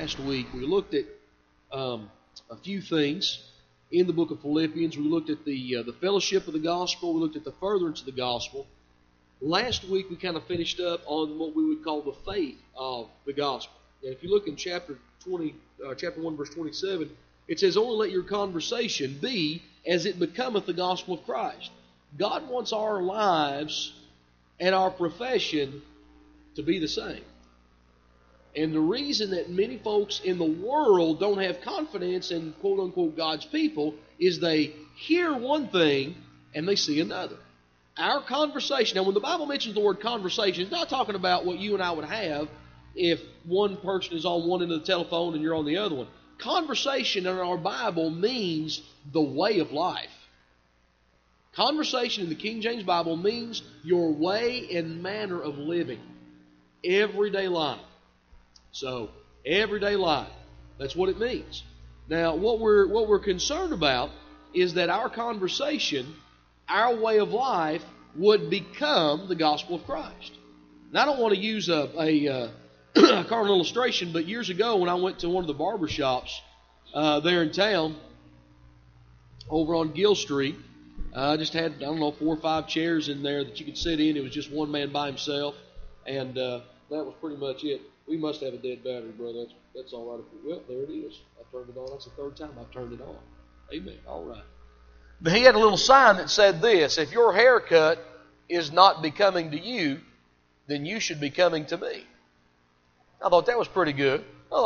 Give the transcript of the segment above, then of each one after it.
last week, we looked at a few things in the book of Philippians. We looked at the fellowship of the gospel. We looked at the furtherance of the gospel. Last week, we kind of finished up on what we would call the faith of the gospel. And if you look in chapter 1, verse 27, it says, "Only let your conversation be as it becometh the gospel of Christ." God wants our lives and our profession to be the same. And the reason that many folks in the world don't have confidence in quote-unquote God's people is they hear one thing and they see another. Our conversation, now when the Bible mentions the word conversation, it's not talking about what you and I would have if one person is on one end of the telephone and you're on the other one. Conversation in our Bible means the way of life. Conversation in the King James Bible means your way and manner of living. Everyday life. So, everyday life. That's what it means. Now, what we're concerned about is that our conversation, our way of life, would become the gospel of Christ. Now, I don't want to use a carnal illustration, but years ago when I went to one of the barber shops there in town, over on Gill Street, I just had, 4 or 5 chairs in there that you could sit in. It was just one man by himself, and that was pretty much it. We must have a dead battery, brother. That's all right. Well, there it is. I turned it on. That's the 3rd time I've turned it on. Amen. All right. But he had a little sign that said this: "If your haircut is not becoming to you, then you should be coming to me." I thought that was pretty good.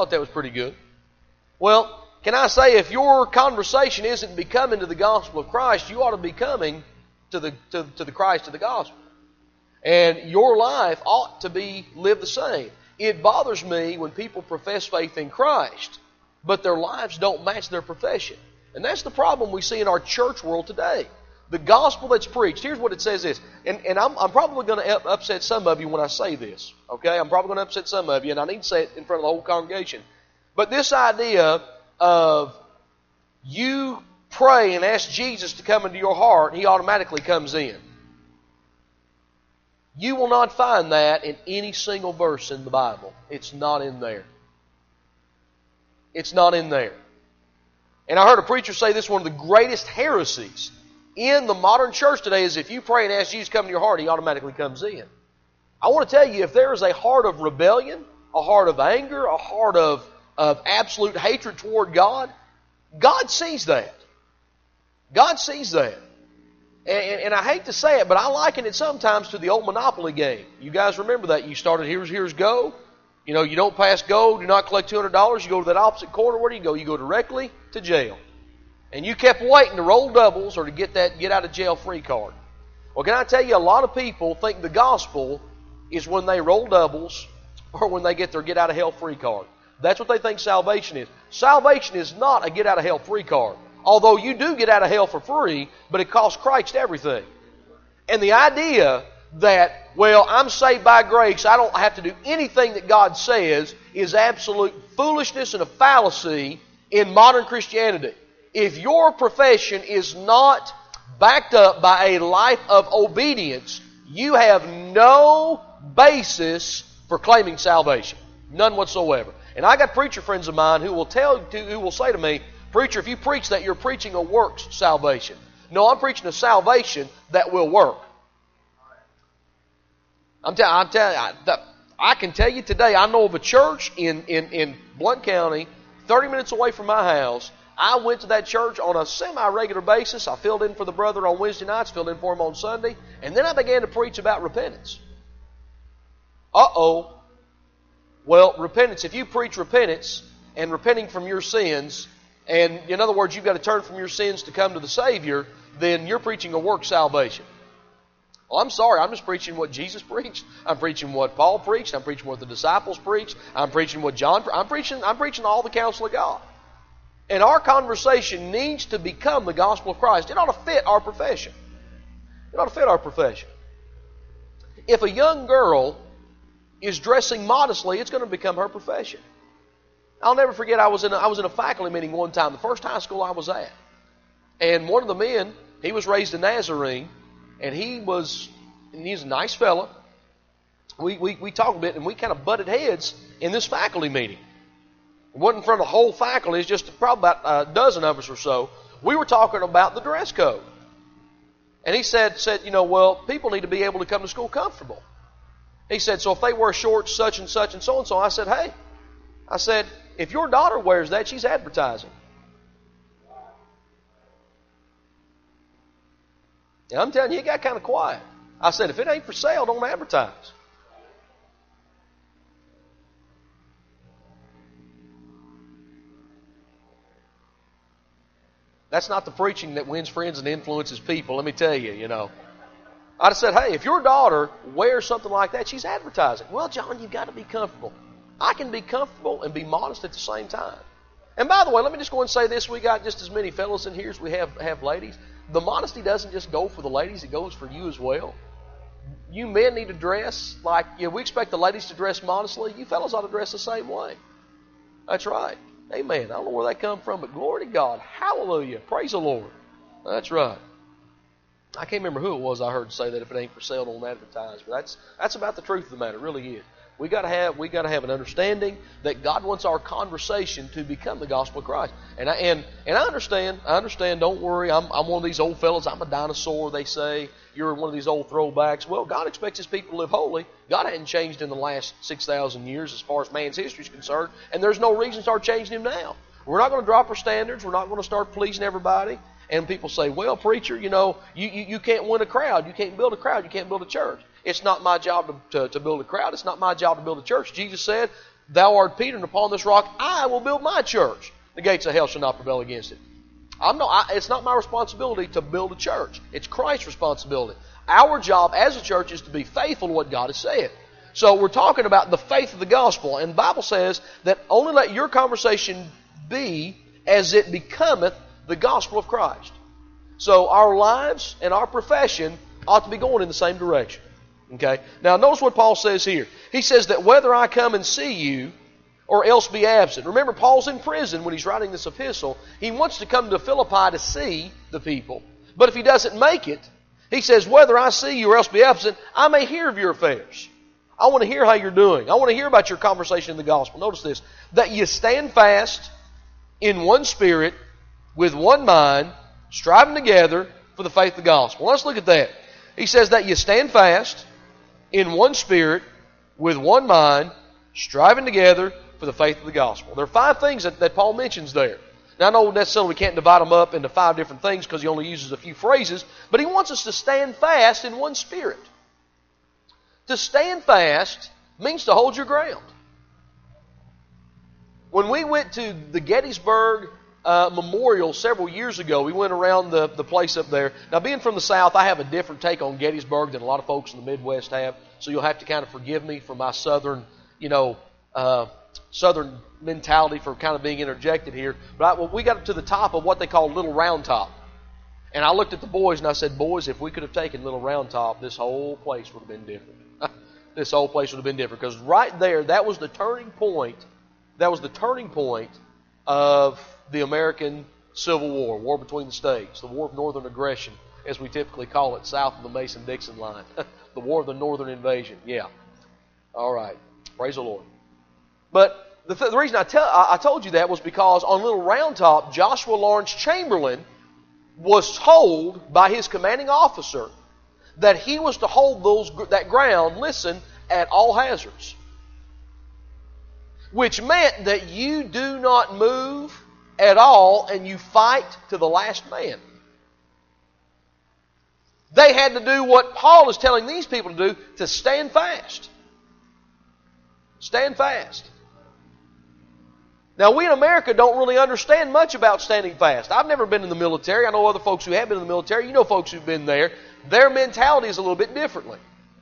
Well, can I say, if your conversation isn't becoming to the gospel of Christ, you ought to be coming to the Christ of the gospel. And your life ought to be lived the same. It bothers me when people profess faith in Christ, but their lives don't match their profession. And that's the problem we see in our church world today. The gospel that's preached, here's what it says is, and I'm probably going to upset some of you when I say this, okay? I'm probably going to upset some of you, and I need to say it in front of the whole congregation. But this idea of you pray and ask Jesus to come into your heart, He automatically comes in. You will not find that in any single verse in the Bible. It's not in there. It's not in there. And I heard a preacher say this: one of the greatest heresies in the modern church today is if you pray and ask Jesus to come into your heart, He automatically comes in. I want to tell you, if there is a heart of rebellion, a heart of anger, a heart of absolute hatred toward God, God sees that. God sees that. And I hate to say it, but I liken it sometimes to the old Monopoly game. You guys remember that? You started, here's go. You know, you don't pass go, do not collect $200. You go to that opposite corner. Where do you go? You go directly to jail. And you kept waiting to roll doubles or to get that get out of jail free card. Well, can I tell you, a lot of people think the gospel is when they roll doubles or when they get their get out of hell free card. That's what they think salvation is. Salvation is not a get out of hell free card. Although you do get out of hell for free, but it costs Christ everything. And the idea that, well, I'm saved by grace, I don't have to do anything that God says, is absolute foolishness and a fallacy in modern Christianity. If your profession is not backed up by a life of obedience, you have no basis for claiming salvation. None whatsoever. And I got preacher friends of mine who will say to me, "Preacher, if you preach that, you're preaching a works salvation." No, I'm preaching a salvation that will work. I can tell you today, I know of a church in Blount County, 30 minutes away from my house. I went to that church on a semi-regular basis. I filled in for the brother on Wednesday nights, filled in for him on Sunday, and then I began to preach about repentance. Well, repentance, if you preach repentance and repenting from your sins, and in other words, you've got to turn from your sins to come to the Savior, then you're preaching a work salvation. Well, I'm sorry, I'm just preaching what Jesus preached. I'm preaching what Paul preached. I'm preaching what the disciples preached. I'm preaching what John preached. I'm preaching all the counsel of God. And our conversation needs to become the gospel of Christ. It ought to fit our profession. It ought to fit our profession. If a young girl is dressing modestly, it's going to become her profession. I'll never forget, I was in a faculty meeting one time, the first high school I was at. And one of the men, he was raised a Nazarene, and he's a nice fella. We talked a bit, and we kind of butted heads in this faculty meeting. It wasn't in front of the whole faculty. It's just probably about a dozen of us or so. We were talking about the dress code. And he said, well, people need to be able to come to school comfortable. He said, so if they wear shorts such and such and so and so, I said, hey, if your daughter wears that, she's advertising. And I'm telling you, it got kind of quiet. I said, if it ain't for sale, don't advertise. That's not the preaching that wins friends and influences people, let me tell you, I said, hey, if your daughter wears something like that, she's advertising. Well, John, you've got to be comfortable. I can be comfortable and be modest at the same time. And by the way, let me just go and say this. We got just as many fellows in here as we have ladies. The modesty doesn't just go for the ladies. It goes for you as well. You men need to dress like, we expect the ladies to dress modestly. You fellows ought to dress the same way. That's right. Amen. I don't know where that come from, but glory to God. Hallelujah. Praise the Lord. That's right. I can't remember who it was I heard say that if it ain't for sale, don't advertise. But that's about the truth of the matter. It really is. We got to have an understanding that God wants our conversation to become the gospel of Christ. And I understand. Don't worry. I'm one of these old fellas. I'm a dinosaur. They say you're one of these old throwbacks. Well, God expects His people to live holy. God hadn't changed in the last 6,000 years as far as man's history is concerned, and there's no reason to start changing Him now. We're not going to drop our standards. We're not going to start pleasing everybody. And people say, well, preacher, you can't win a crowd. You can't build a crowd. You can't build a church. It's not my job to build a crowd. It's not my job to build a church. Jesus said, thou art Peter, and upon this rock I will build my church. The gates of hell shall not prevail against it. It's not my responsibility to build a church. It's Christ's responsibility. Our job as a church is to be faithful to what God has said. So we're talking about the faith of the gospel. And the Bible says that only let your conversation be as it becometh the gospel of Christ. So our lives and our profession ought to be going in the same direction. Okay? Now notice what Paul says here. He says that whether I come and see you or else be absent. Remember, Paul's in prison when he's writing this epistle. He wants to come to Philippi to see the people. But if he doesn't make it, he says, whether I see you or else be absent, I may hear of your affairs. I want to hear how you're doing. I want to hear about your conversation in the gospel. Notice this. That you stand fast in one spirit, with one mind, striving together for the faith of the gospel. Let's look at that. He says that you stand fast in one spirit, with one mind, striving together for the faith of the gospel. There are 5 things that Paul mentions there. Now, I know necessarily we can't divide them up into 5 different things because he only uses a few phrases, but he wants us to stand fast in one spirit. To stand fast means to hold your ground. When we went to the Gettysburg Memorial several years ago, we went around the place up there. Now, being from the South, I have a different take on Gettysburg than a lot of folks in the Midwest have, so you'll have to kind of forgive me for my Southern mentality for kind of being interjected here. But we got up to the top of what they call Little Round Top. And I looked at the boys and I said, boys, if we could have taken Little Round Top, this whole place would have been different. This whole place would have been different. Because right there, that was the turning point. That was the turning point of the American Civil War, war between the states, the War of Northern Aggression, as we typically call it, south of the Mason-Dixon line. The War of the Northern Invasion. Yeah. All right. Praise the Lord. But the reason I told you that was because on Little Round Top, Joshua Lawrence Chamberlain was told by his commanding officer that he was to hold that ground, listen, at all hazards. Which meant that you do not move at all and you fight to the last man. They had to do what Paul is telling these people to do, to stand fast. Stand fast. Now, we in America don't really understand much about standing fast. I've never been in the military. I know other folks who have been in the military. You know folks who've been there. Their mentality is a little bit differently.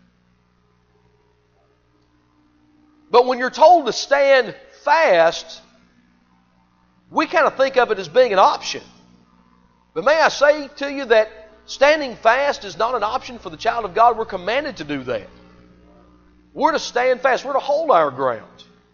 But when you're told to stand fast, we kind of think of it as being an option. But may I say to you that standing fast is not an option for the child of God. We're commanded to do that. We're to stand fast. We're to hold our ground.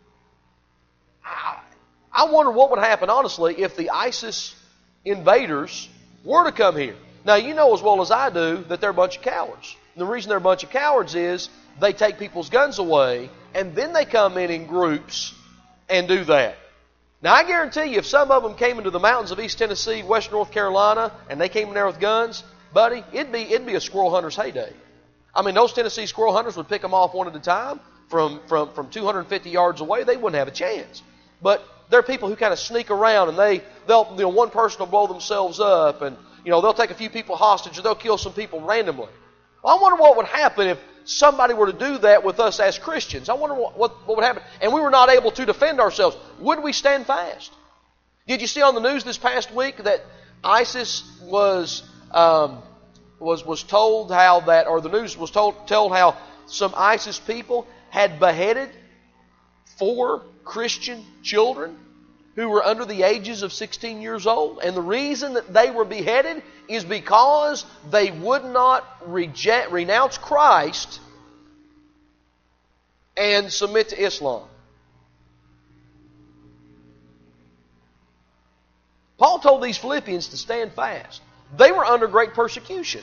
I wonder what would happen, honestly, if the ISIS invaders were to come here. Now, you know as well as I do that they're a bunch of cowards. And the reason they're a bunch of cowards is they take people's guns away, and then they come in groups and do that. Now, I guarantee you, if some of them came into the mountains of East Tennessee, Western North Carolina, and they came in there with guns, buddy, it'd be a squirrel hunter's heyday. I mean, those Tennessee squirrel hunters would pick them off one at a time from 250 yards away. They wouldn't have a chance. But there are people who kind of sneak around, and they'll one person will blow themselves up, and they'll take a few people hostage, or they'll kill some people randomly. Well, I wonder what would happen if somebody were to do that with us as Christians. I wonder what would happen. And we were not able to defend ourselves. Would we stand fast? Did you see on the news this past week that ISIS was told how that, or the news was told how some ISIS people had beheaded 4 Christian children who were under the ages of 16 years old? And the reason that they were beheaded is because they would not renounce Christ and submit to Islam. Paul told these Philippians to stand fast. They were under great persecution.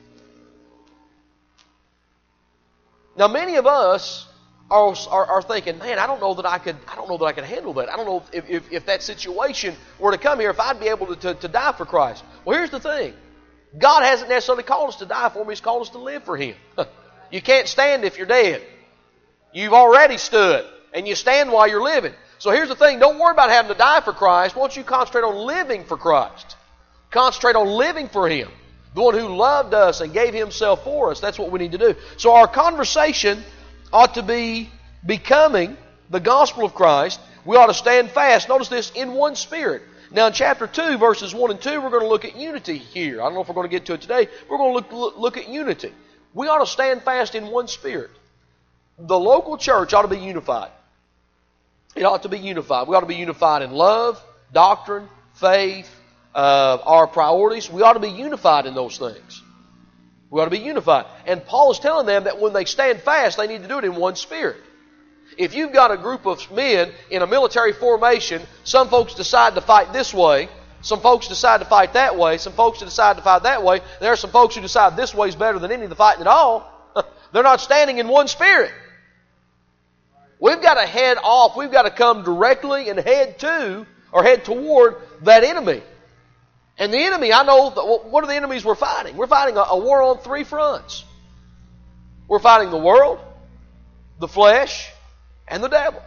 Now, many of us are thinking, man, I don't know that I could handle that. I don't know if that situation were to come here, if I'd be able to die for Christ. Well, here's the thing. God hasn't necessarily called us to die for Him. He's called us to live for Him. You can't stand if you're dead. You've already stood, and you stand while you're living. So here's the thing. Don't worry about having to die for Christ. Why don't you concentrate on living for Christ? Concentrate on living for Him. The one who loved us and gave Himself for us. That's what we need to do. So our conversation ought to be becoming the gospel of Christ. We ought to stand fast. Notice this, in one spirit. Now in chapter 2, verses 1 and 2, we're going to look at unity here. I don't know if we're going to get to it today. We're going to look at unity. We ought to stand fast in one spirit. The local church ought to be unified. It ought to be unified. We ought to be unified in love, doctrine, faith, our priorities. We ought to be unified in those things. We ought to be unified. And Paul is telling them that when they stand fast, they need to do it in one spirit. If you've got a group of men in a military formation, some folks decide to fight this way, some folks decide to fight that way, some folks decide to fight that way, there are some folks who decide this way is better than any of the fighting at all. They're not standing in one spirit. We've got to head off. We've got to come directly and head toward that enemy. And the enemy, I know, what are the enemies we're fighting? We're fighting a war on 3 fronts. We're fighting the world, the flesh, and the devil.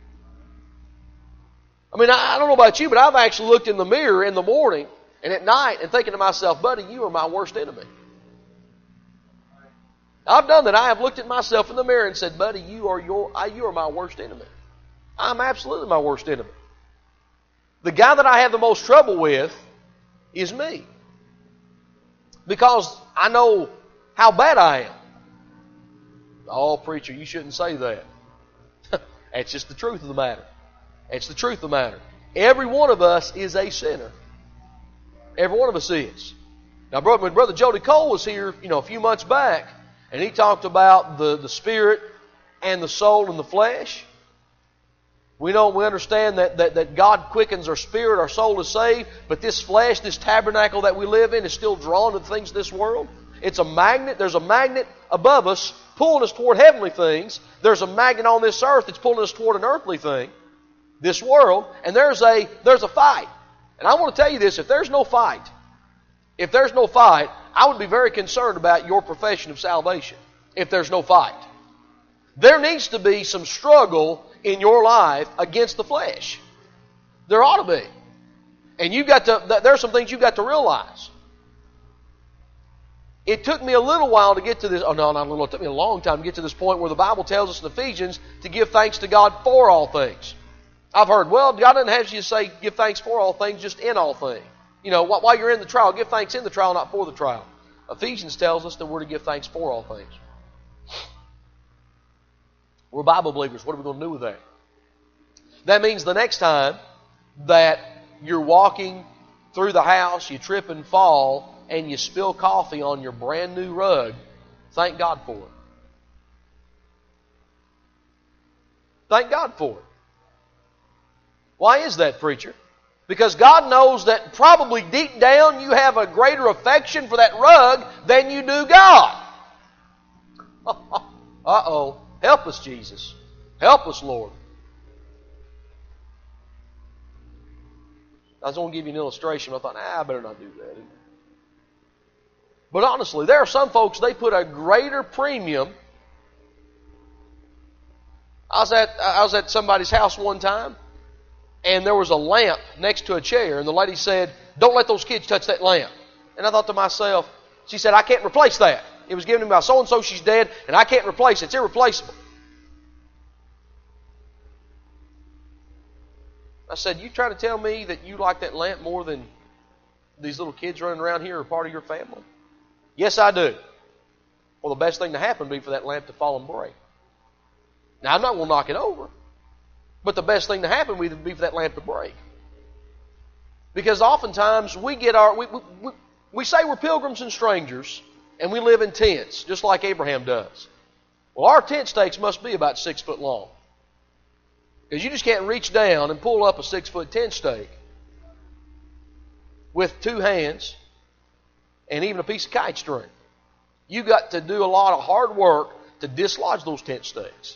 I mean, I don't know about you, but I've actually looked in the mirror in the morning and at night and thinking to myself, buddy, you are my worst enemy. I've done that. I have looked at myself in the mirror and said, buddy, you are my worst enemy. I'm absolutely my worst enemy. The guy that I have the most trouble with is me. Because I know how bad I am. Oh, preacher, you shouldn't say that. That's just the truth of the matter. It's the truth of the matter. Every one of us is a sinner. Every one of us is. Now, when Brother Jody Cole was here, a few months back, and he talked about the spirit and the soul and the flesh. We understand that God quickens our spirit, our soul is saved, but this flesh, this tabernacle that we live in, is still drawn to the things of this world. It's a magnet. There's a magnet above us pulling us toward heavenly things. There's a magnet on this earth that's pulling us toward an earthly thing, this world, and there's a fight. And I want to tell you this, if there's no fight, I would be very concerned about your profession of salvation if there's no fight. There needs to be some struggle in your life against the flesh. There ought to be. And there's some things you've got to realize. It took me a little while to get to this. Oh, no, not a little. It took me a long time to get to this point where the Bible tells us in Ephesians to give thanks to God for all things. I've heard, well, God doesn't have you say give thanks for all things, just in all things. While you're in the trial, give thanks in the trial, not for the trial. Ephesians tells us that we're to give thanks for all things. We're Bible believers. What are we going to do with that? That means the next time that you're walking through the house, you trip and fall, and you spill coffee on your brand new rug, thank God for it. Thank God for it. Why is that, preacher? Because God knows that probably deep down you have a greater affection for that rug than you do God. Uh-oh. Help us, Jesus. Help us, Lord. I was going to give you an illustration. I thought, I better not do that. But honestly, there are some folks, they put a greater premium. I was at somebody's house one time, and there was a lamp next to a chair, and the lady said, don't let those kids touch that lamp. And I thought to myself, she said, I can't replace that. It was given to me by so-and-so, she's dead, and I can't replace it. It's irreplaceable. I said, you trying to tell me that you like that lamp more than these little kids running around here are part of your family? Yes, I do. Well, the best thing to happen would be for that lamp to fall and break. Now, I'm not going to knock it over, but the best thing to happen would be for that lamp to break. Because oftentimes we say we're pilgrims and strangers, and we live in tents, just like Abraham does. Well, our tent stakes must be about 6 foot long. Because you just can't reach down and pull up a 6-foot tent stake with 2 hands and even a piece of kite string. You got to do a lot of hard work to dislodge those tent stakes.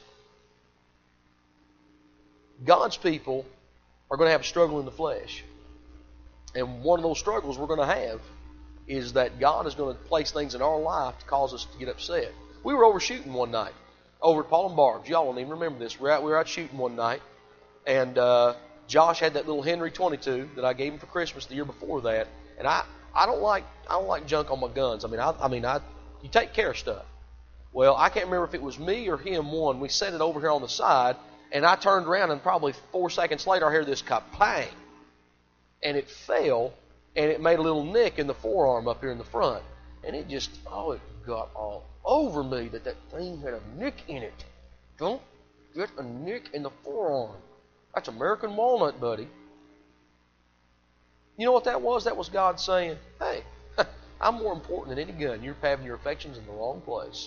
God's people are going to have a struggle in the flesh. And one of those struggles we're going to have is that God is going to place things in our life to cause us to get upset. We were over shooting one night over at Paul and Barb's. Y'all don't even remember this. We were out shooting one night, and Josh had that little Henry 22 that I gave him for Christmas the year before that. And I don't like junk on my guns. You take care of stuff. Well, I can't remember if it was me or him. We set it over here on the side, and I turned around, and probably 4 seconds later, I heard this kapang, and it fell, and it made a little nick in the forearm up here in the front, and it just it got all over me that thing had a nick in it. Don't get a nick in the forearm. That's American walnut, buddy. You know what that was? That was God saying, hey, I'm more important than any gun. You're having your affections in the wrong place.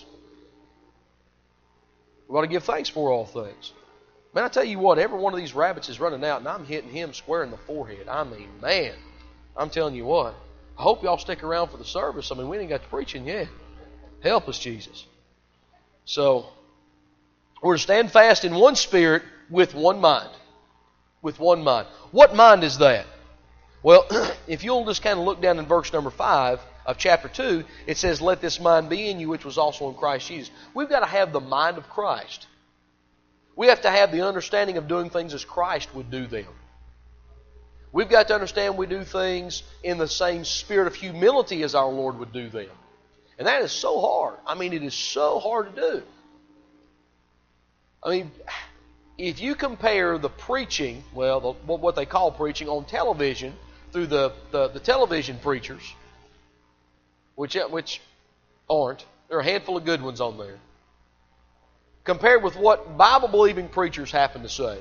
We ought to give thanks for all things. Man, I tell you what, every one of these rabbits is running out, and I'm hitting him square in the forehead. Man, I'm telling you what. I hope y'all stick around for the service. We ain't got to preaching yet. Help us, Jesus. So, we're to stand fast in one spirit with one mind. With one mind. What mind is that? Well, if you'll just kind of look down in verse number 5 of chapter 2, it says, let this mind be in you, which was also in Christ Jesus. We've got to have the mind of Christ. We have to have the understanding of doing things as Christ would do them. We've got to understand we do things in the same spirit of humility as our Lord would do them. And that is so hard. It is so hard to do. If you compare the preaching, what they call preaching on television through the television preachers, which aren't, there are a handful of good ones on there, compared with what Bible-believing preachers happen to say,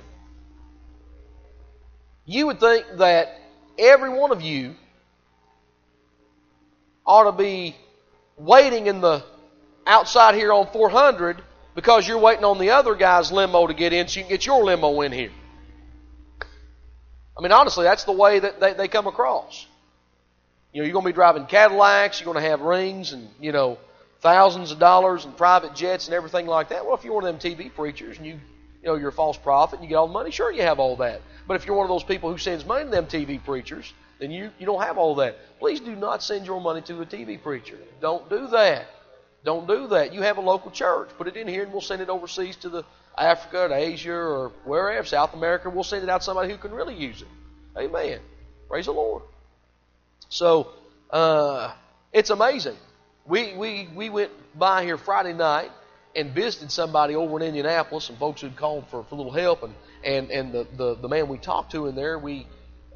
you would think that every one of you ought to be waiting in the outside here on 400 because you're waiting on the other guy's limo to get in so you can get your limo in here. Honestly, that's the way that they come across. You're going to be driving Cadillacs, you're going to have rings and, thousands of dollars and private jets and everything like that. Well, if you're one of them TV preachers and you're a false prophet and you get all the money, sure you have all that. But if you're one of those people who sends money to them TV preachers, then you don't have all that. Please do not send your money to a TV preacher. Don't do that. Don't do that. You have a local church. Put it in here and we'll send it overseas to Africa, to Asia, or wherever, South America. We'll send it out to somebody who can really use it. Amen. Praise the Lord. So, it's amazing. We went by here Friday night and visited somebody over in Indianapolis, some folks who'd called for a little help, and the man we talked to in there, he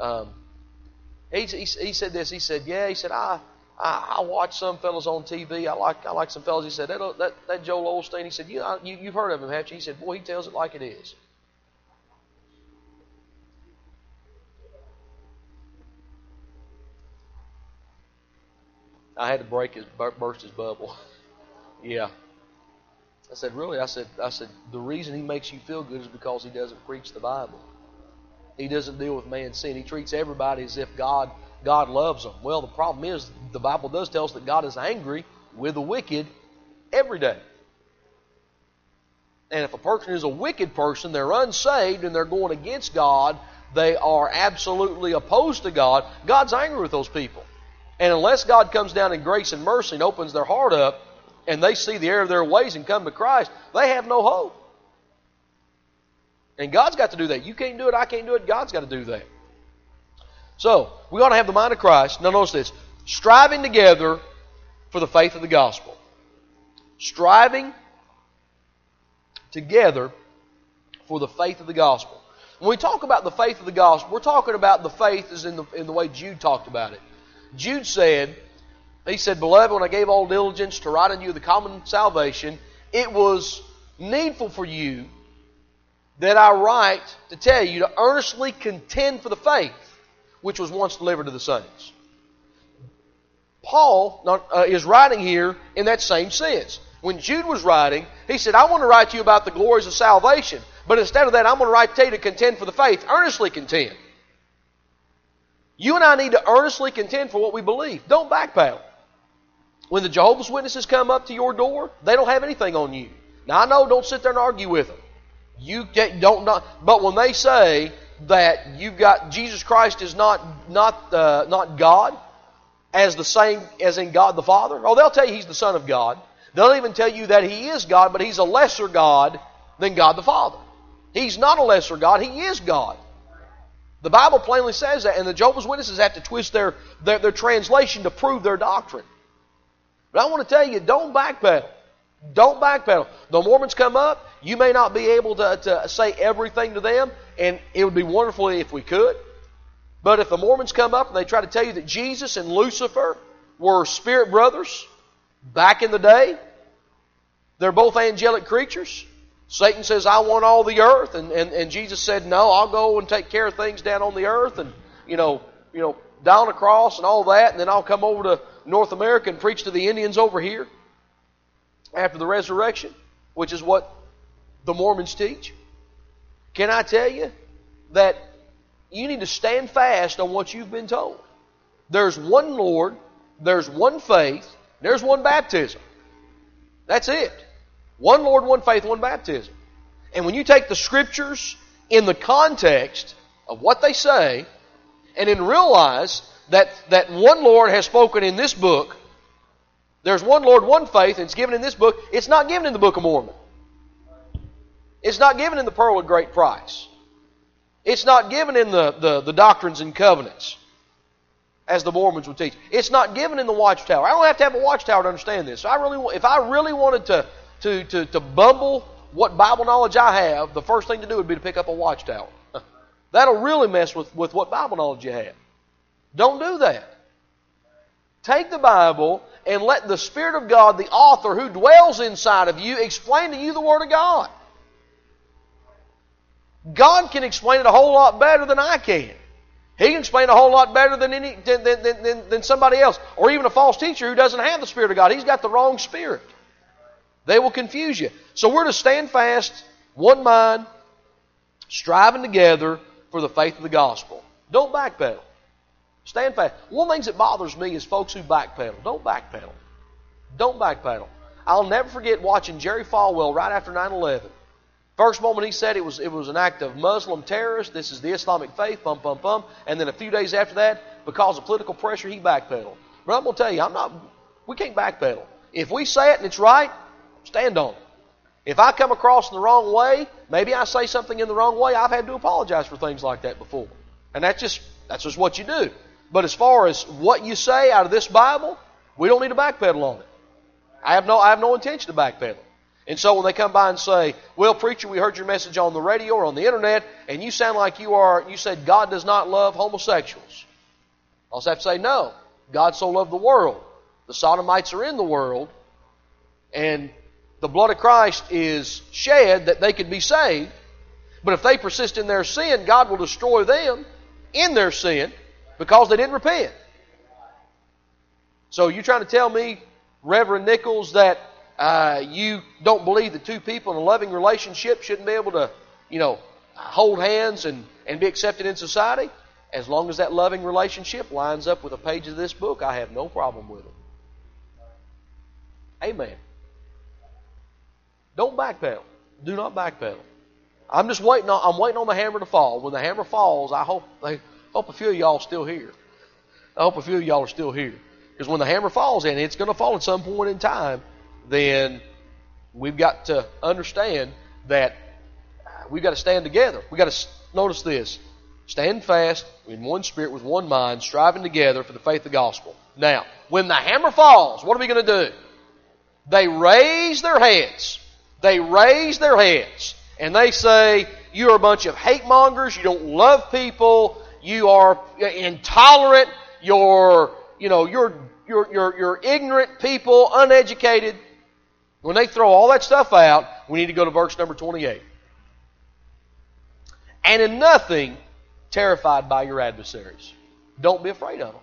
said this. He said, I watch some fellas on TV. I like some fellas. He said that Joel Osteen. He said, you've heard of him, haven't you? He said, boy, he tells it like it is. I had to burst his bubble. Yeah. I said, really? I said, the reason he makes you feel good is because he doesn't preach the Bible. He doesn't deal with man's sin. He treats everybody as if God loves them. Well, the problem is the Bible does tell us that God is angry with the wicked every day. And if a person is a wicked person, they're unsaved and they're going against God, they are absolutely opposed to God, God's angry with those people. And unless God comes down in grace and mercy and opens their heart up, and they see the error of their ways and come to Christ, they have no hope. And God's got to do that. You can't do it, I can't do it, God's got to do that. So, we ought to have the mind of Christ. Now notice this. Striving together for the faith of the gospel. Striving together for the faith of the gospel. When we talk about the faith of the gospel, we're talking about the faith as in the way Jude talked about it. Jude said, he said, Beloved, when I gave all diligence to write unto you the common salvation, it was needful for you that I write to tell you to earnestly contend for the faith which was once delivered to the saints. Paul is writing here in that same sense. When Jude was writing, he said, I want to write to you about the glories of salvation, but instead of that, I'm going to write to you to contend for the faith. Earnestly contend. You and I need to earnestly contend for what we believe. Don't backpedal. When the Jehovah's Witnesses come up to your door, they don't have anything on you. Now, I know, don't sit there and argue with them. You don't. But when they say that you've got Jesus Christ is not God, as the same as in God the Father, they'll tell you He's the Son of God. They'll even tell you that He is God, but He's a lesser God than God the Father. He's not a lesser God, He is God. The Bible plainly says that, and the Jehovah's Witnesses have to twist their translation to prove their doctrine. But I want to tell you, don't backpedal. Don't backpedal. The Mormons come up, you may not be able to say everything to them, and it would be wonderful if we could. But if the Mormons come up and they try to tell you that Jesus and Lucifer were spirit brothers back in the day, they're both angelic creatures. Satan says, I want all the earth, and Jesus said, no, I'll go and take care of things down on the earth, and die on a cross and all that, and then I'll come over to North America and preach to the Indians over here after the resurrection, which is what the Mormons teach. Can I tell you that you need to stand fast on what you've been told? There's one Lord, there's one faith, there's one baptism. That's it. One Lord, one faith, one baptism. And when you take the Scriptures in the context of what they say, and then realize that one Lord has spoken in this book, there's one Lord, one faith, and it's given in this book. It's not given in the Book of Mormon. It's not given in the Pearl of Great Price. It's not given in the Doctrines and Covenants, as the Mormons would teach. It's not given in the Watchtower. I don't have to have a Watchtower to understand this. If I really wanted to bumble what Bible knowledge I have, the first thing to do would be to pick up a Watchtower. That'll really mess with what Bible knowledge you have. Don't do that. Take the Bible and let the Spirit of God, the author who dwells inside of you, explain to you the Word of God. God can explain it a whole lot better than I can. He can explain it a whole lot better than somebody else. Or even a false teacher who doesn't have the Spirit of God. He's got the wrong spirit. They will confuse you. So we're to stand fast, one mind, striving together for the faith of the gospel. Don't backpedal. Stand fast. One of the things that bothers me is folks who backpedal. Don't backpedal. Don't backpedal. I'll never forget watching Jerry Falwell right after 9/11. First moment he said it was an act of Muslim terrorists. This is the Islamic faith, And then a few days after that, because of political pressure, he backpedaled. But I'm going to tell you, we can't backpedal. If we say it and it's right, stand on it. If I come across in the wrong way, maybe I say something in the wrong way, I've had to apologize for things like that before. And that's just what you do. But as far as what you say out of this Bible, we don't need to backpedal on it. I have no intention to backpedal. And so when they come by and say, well, preacher, we heard your message on the radio or on the internet, and you sound like you said God does not love homosexuals. I'll also have to say, no. God so loved the world. The Sodomites are in the world, and the blood of Christ is shed that they could be saved. But if they persist in their sin, God will destroy them in their sin because they didn't repent. So you're trying to tell me, Reverend Nichols, that you don't believe that two people in a loving relationship shouldn't be able to, hold hands and be accepted in society? As long as that loving relationship lines up with a page of this book, I have no problem with it. Amen. Don't backpedal. Do not backpedal. I'm waiting on the hammer to fall. When the hammer falls, I hope a few of y'all are still here. I hope a few of y'all are still here. Because when the hammer falls, and it's going to fall at some point in time, then we've got to understand that we've got to stand together. We've got to notice this. Stand fast in one spirit with one mind, striving together for the faith of the gospel. Now, when the hammer falls, what are we going to do? They raise their heads. They raise their heads. And they say, you're a bunch of hate mongers. You don't love people. You are intolerant. You're ignorant people, uneducated. When they throw all that stuff out, we need to go to verse number 28. And in nothing, terrified by your adversaries. Don't be afraid of them.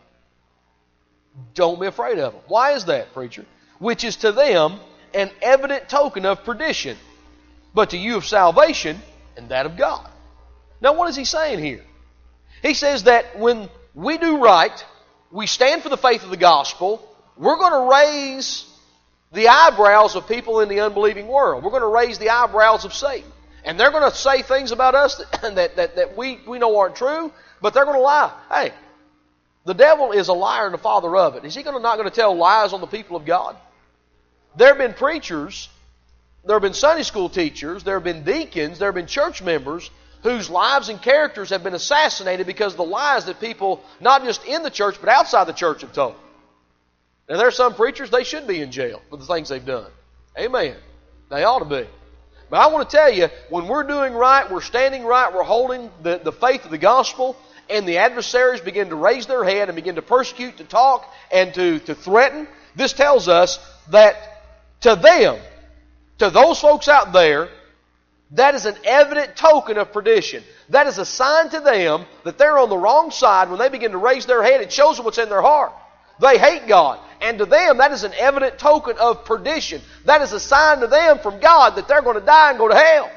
Don't be afraid of them. Why is that, preacher? Which is to them an evident token of perdition, but to you of salvation and that of God. Now what is he saying here? He says that when we do right, we stand for the faith of the gospel, we're going to raise the eyebrows of people in the unbelieving world. We're going to raise the eyebrows of Satan. And they're going to say things about us that we know aren't true, but they're going to lie. Hey, the devil is a liar and the father of it. Is he not going to tell lies on the people of God? There have been preachers, there have been Sunday school teachers, there have been deacons, there have been church members whose lives and characters have been assassinated because of the lies that people, not just in the church, but outside the church, have told. Now, there are some preachers, they should be in jail for the things they've done. Amen. They ought to be. But I want to tell you, when we're doing right, we're standing right, we're holding the faith of the gospel, and the adversaries begin to raise their head and begin to persecute, to talk, and to threaten, this tells us that to them, to those folks out there, that is an evident token of perdition. That is a sign to them that they're on the wrong side. When they begin to raise their head, it shows them what's in their heart. They hate God. And to them, that is an evident token of perdition. That is a sign to them from God that they're going to die and go to hell.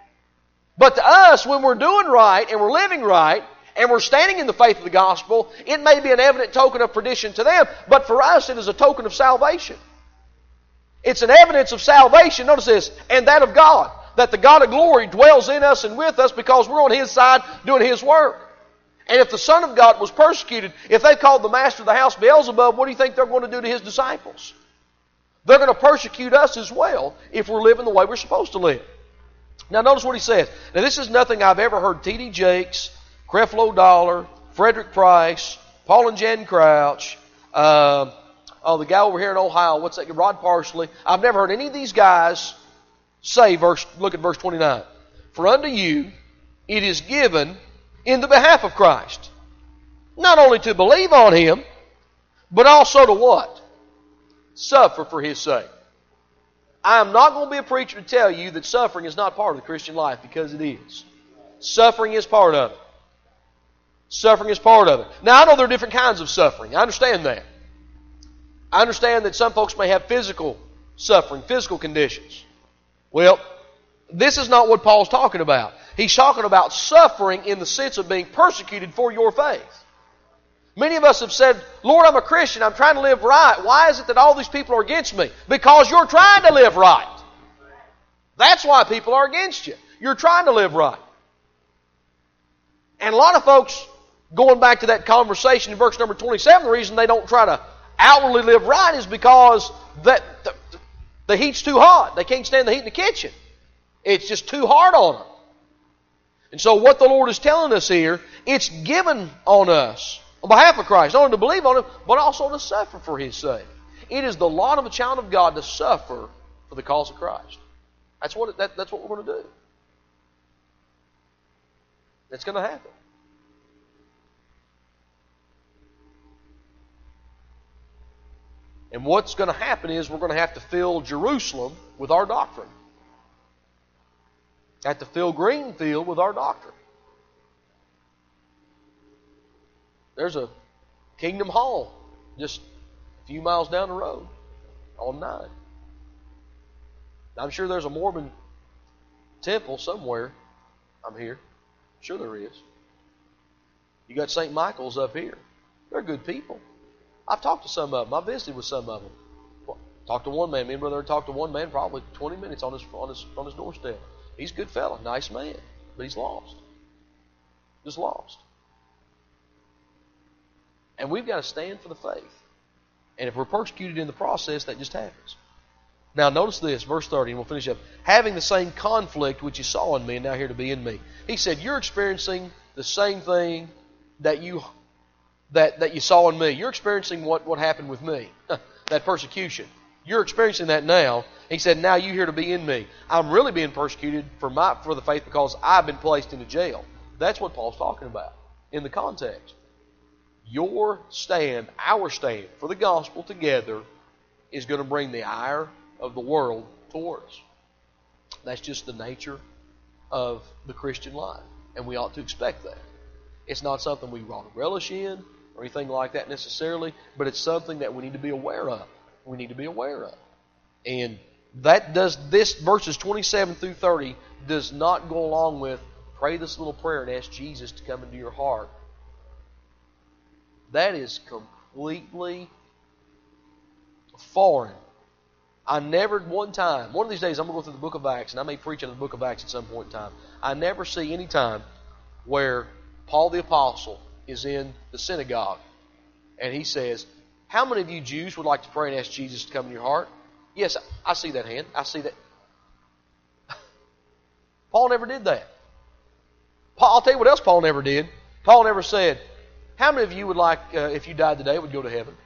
But to us, when we're doing right and we're living right and we're standing in the faith of the gospel, it may be an evident token of perdition to them, but for us it is a token of salvation. It's an evidence of salvation, notice this, and that of God. That the God of glory dwells in us and with us because we're on His side doing His work. And if the Son of God was persecuted, if they called the master of the house Beelzebub, what do you think they're going to do to His disciples? They're going to persecute us as well if we're living the way we're supposed to live. Now notice what he says. Now this is nothing I've ever heard T.D. Jakes, Creflo Dollar, Frederick Price, Paul and Jan Crouch, the guy over here in Ohio, what's that? Rod Parsley. I've never heard any of these guys say, look at verse 29. For unto you it is given in the behalf of Christ, not only to believe on Him, but also to what? Suffer for His sake. I am not going to be a preacher to tell you that suffering is not part of the Christian life, because it is. Suffering is part of it. Suffering is part of it. Now, I know there are different kinds of suffering. I understand that. I understand that some folks may have physical suffering, physical conditions. Well, this is not what Paul's talking about. He's talking about suffering in the sense of being persecuted for your faith. Many of us have said, Lord, I'm a Christian. I'm trying to live right. Why is it that all these people are against me? Because you're trying to live right. That's why people are against you. You're trying to live right. And a lot of folks, going back to that conversation in verse number 27, the reason they don't try to outwardly live right is because the heat's too hot. They can't stand the heat in the kitchen. It's just too hard on them. And so what the Lord is telling us here, it's given on us on behalf of Christ, not only to believe on Him, but also to suffer for His sake. It is the lot of a child of God to suffer for the cause of Christ. That's what we're going to do. It's going to happen. And what's going to happen is we're going to have to fill Jerusalem with our doctrine. Have to fill Greenfield with our doctrine. There's a Kingdom Hall just a few miles down the road on 9. I'm sure there's a Mormon temple somewhere. I'm here. I'm sure there is. You got St. Michael's up here. They're good people. I've talked to some of them. I visited with some of them. Talked to one man. Me and brother talked to one man probably 20 minutes on his doorstep. He's a good fella, nice man, but he's lost. Just lost. And we've got to stand for the faith. And if we're persecuted in the process, that just happens. Now notice this, verse 30, and we'll finish up. Having the same conflict which you saw in me, and now here to be in me. He said, you're experiencing the same thing that you saw in me. You're experiencing what happened with me, that persecution. You're experiencing that now. He said, now you here to be in me. I'm really being persecuted for the faith because I've been placed into jail. That's what Paul's talking about in the context. Your stand, our stand for the gospel together is going to bring the ire of the world toward us. That's just the nature of the Christian life. And we ought to expect that. It's not something we ought to relish in or anything like that necessarily, but it's something that we need to be aware of. We need to be aware of. And this verses 27 through 30 does not go along with pray this little prayer and ask Jesus to come into your heart. That is completely foreign. I never one of these days I'm going to go through the book of Acts, and I may preach on the book of Acts at some point in time. I never see any time where Paul the Apostle is in the synagogue and he says, how many of you Jews would like to pray and ask Jesus to come in your heart? Yes, I see that hand. I see that. Paul never did that. I'll tell you what else Paul never did. Paul never said, how many of you would like, if you died today, would go to heaven?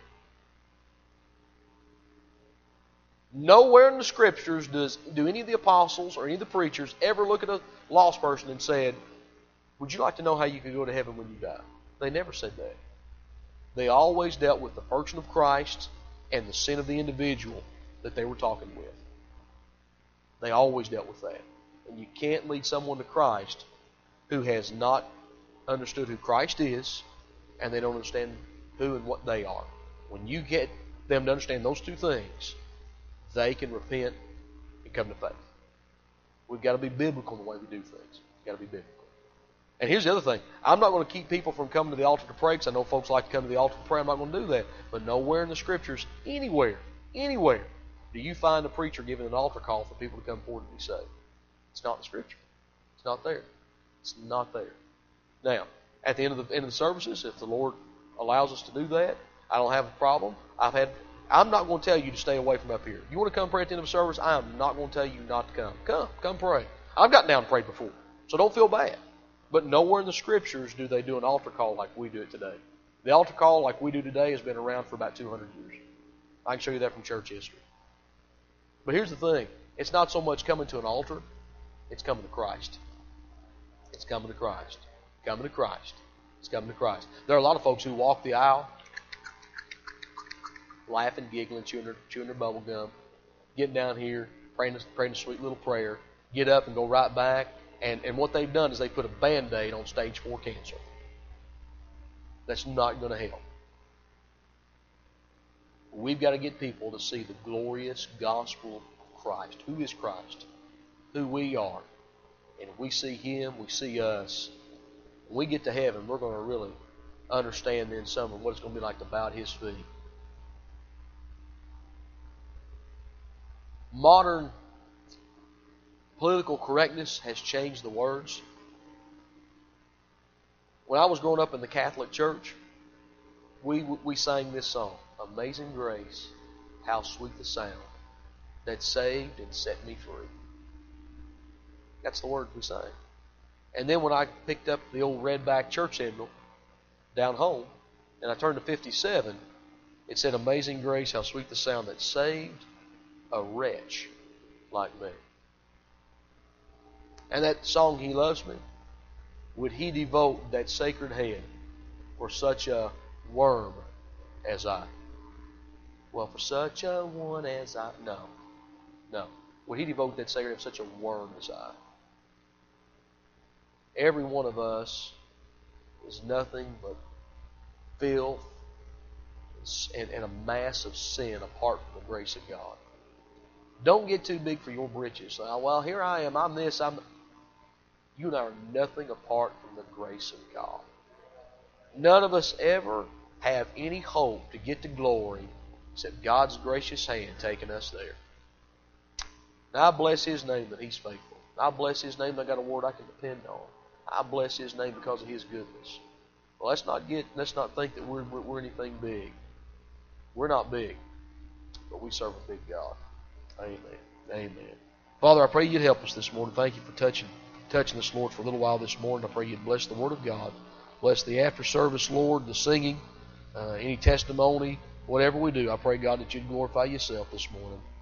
Nowhere in the Scriptures do any of the apostles or any of the preachers ever look at a lost person and said, would you like to know how you could go to heaven when you die? They never said that. They always dealt with the person of Christ and the sin of the individual that they were talking with. They always dealt with that. And you can't lead someone to Christ who has not understood who Christ is and they don't understand who and what they are. When you get them to understand those two things, they can repent and come to faith. We've got to be biblical in the way we do things. We've got to be biblical. And here's the other thing. I'm not going to keep people from coming to the altar to pray because I know folks like to come to the altar to pray. I'm not going to do that. But nowhere in the Scriptures, anywhere, do you find a preacher giving an altar call for people to come forward and be saved. It's not in the Scripture. It's not there. It's not there. Now, at the end of the services, if the Lord allows us to do that, I don't have a problem. I'm not going to tell you to stay away from up here. You want to come pray at the end of the service? I am not going to tell you not to come. Come pray. I've gotten down and prayed before, so don't feel bad. But nowhere in the Scriptures do they do an altar call like we do it today. The altar call like we do today has been around for about 200 years. I can show you that from church history. But here's the thing. It's not so much coming to an altar. It's coming to Christ. It's coming to Christ. Coming to Christ. It's coming to Christ. There are a lot of folks who walk the aisle laughing, giggling, chewing their bubble gum, getting down here, praying a sweet little prayer, get up and go right back. And what they've done is they put a Band-Aid on stage 4 cancer. That's not going to help. We've got to get people to see the glorious gospel of Christ. Who is Christ? Who we are. And if we see Him, we see us. When we get to heaven, we're going to really understand then some of what it's going to be like to bow at His feet. Modern political correctness has changed the words. When I was growing up in the Catholic Church, we sang this song, Amazing Grace, how sweet the sound that saved and set me free. That's the words we sang. And then when I picked up the old redback church hymnal down home, and I turned to 57, it said, Amazing Grace, how sweet the sound that saved a wretch like me. And that song, He Loves Me, would He devote that sacred head for such a worm as I? Well, for such a one as I? No. Would He devote that sacred head for such a worm as I? Every one of us is nothing but filth and a mass of sin apart from the grace of God. Don't get too big for your britches. Well, here I am. I'm this. You and I are nothing apart from the grace of God. None of us ever have any hope to get to glory except God's gracious hand taking us there. Now I bless His name that He's faithful. I bless His name. I got a word I can depend on. I bless His name because of His goodness. Well, let's not think that we're anything big. We're not big, but we serve a big God. Amen. Amen. Father, I pray You'd help us this morning. Thank You for touching us, Lord, for a little while this morning. I pray You'd bless the Word of God. Bless the after service, Lord, the singing, any testimony, whatever we do. I pray, God, that You'd glorify Yourself this morning.